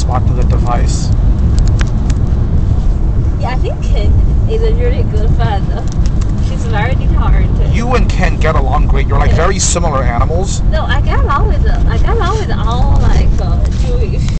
spot to the device. Yeah, I think Ken is a really good friend. She's very determined. You and Ken get along great. You're like very similar animals. No, I get along with all like Jewish